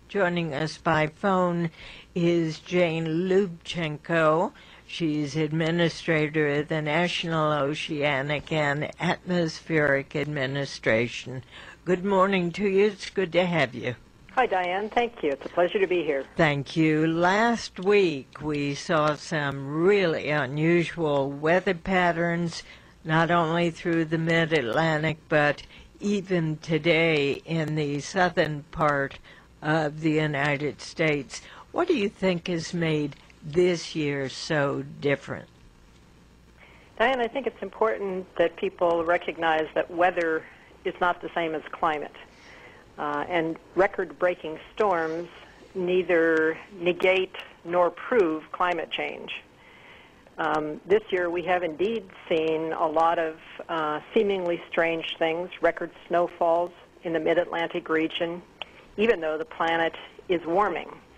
Joining us by phone is Jane Lubchenco. She's administrator of the National Oceanic and Atmospheric Administration. Good morning to you. It's good to have you. Hi, Diane. Thank you. It's a pleasure to be here. Thank you. Last week we saw some really unusual weather patterns, not only through the mid-Atlantic, but even today in the southern part of the United States. What do you think has made this year so different? Diane, I think it's important that people recognize that weather is not the same as climate. And record-breaking storms neither negate nor prove climate change. This year we have indeed seen a lot of seemingly strange things, record snowfalls in the mid-Atlantic region, even though the planet is warming.